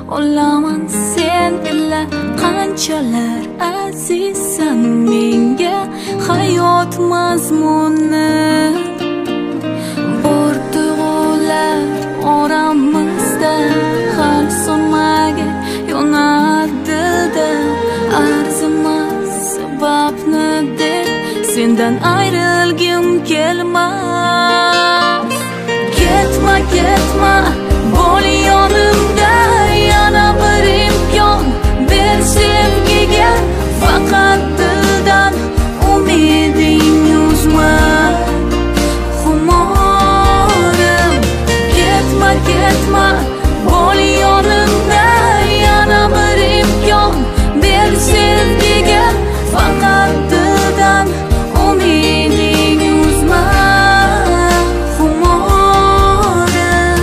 olaman sen ila qanchalar azizsan menga hayot mazmuni bor tuyg'ular oramizda hal so'nmagan yonar dilda arzimas sababni deb sendan ayrilgim kelmas. Ketma ketma bo'l yonimda, yana bir imkon ber sevgiga, faqat dildan umiding uzma xumorim. Ketma ketma bo'l yonimda, yana bir imkon ber sevgiga, faqat dildan umiding uzma xumorim.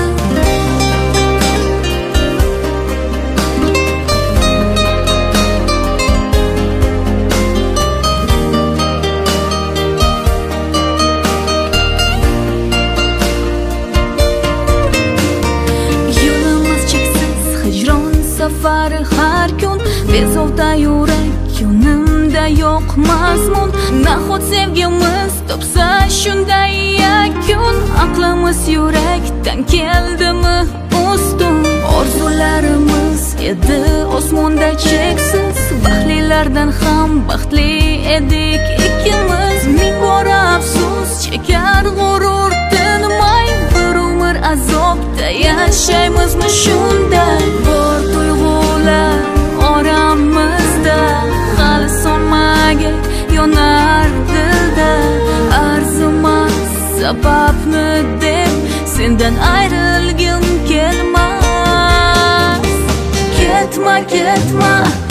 Yo'limiz cheksiz hijron safari har kun, bezovta yurak yonimda yo'q mazmun. Nahot sevgimiz topsa shunday yakun, aqlimiz yurakdan keldimi ustun. Orzularimiz edi osmonda cheksiz, baxtlilardan ham baxtli edik ikkimiz. Ming bora afsus chekar g'urur tinmay, bir umr azobda yashaymizmi shunday. Bor tuyg'ular oramizda hali so'nmagan yonar dilda arzimas sababni deb sendan ayrilgim kelmas. Ketma ketma